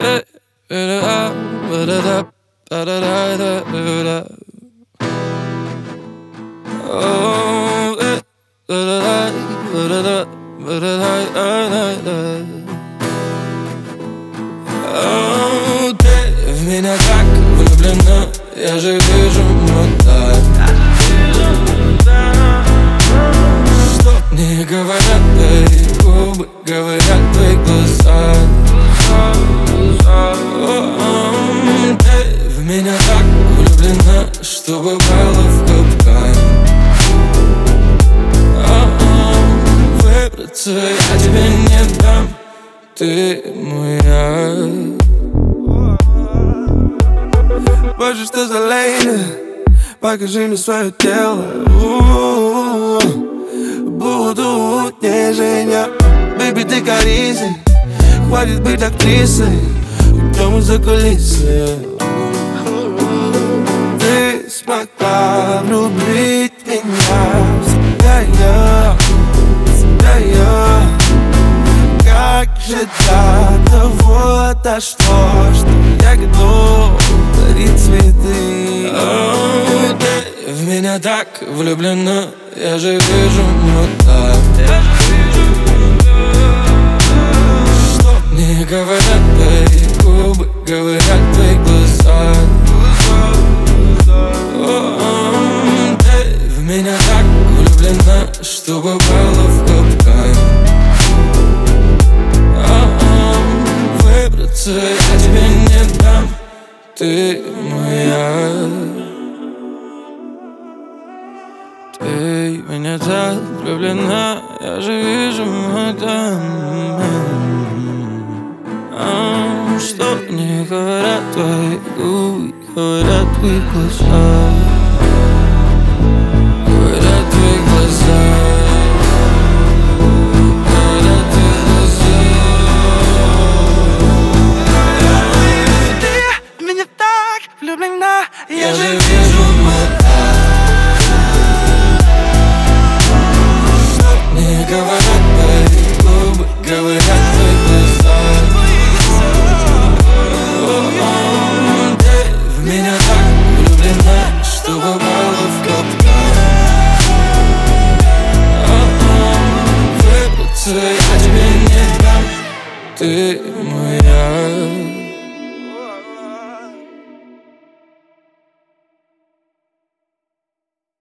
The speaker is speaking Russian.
Ты в меня так влюблена, я же вижу мута. Что мне говорят твои губы, говорят твои глаза. Ты в меня так влюблена, что попала в капкан. Выбраться я тебе не дам, ты моя. Боже, что за лейна, покажи мне свое тело. Буду утнежения. Бэйби, ты корисой, хватит быть актрисой, уйдем из-за кулисы. Ты смогла влюбить меня в себя я. Как же до того дошло, что я готов дарить цветы. Ты в меня так влюблена, я же вижу мута. Что мне говорят твои губы, говорят твои глаза. Ты в меня так влюблена, что попала в капкан. Выбраться я тебе не дам, ты моя. Ты в меня так влюблена, я же вижу мадам. Что мне говорят твои губы, говорят твои глаза. Говорят твои глаза. Говорят твои глаза. Ты в меня так влюблена, Я же вижу мадам. Мне говорят твои губы, говорят твои глаза. Ты в меня так влюблена, что попала в капкан. Выбраться я тебе не дам, ты моя.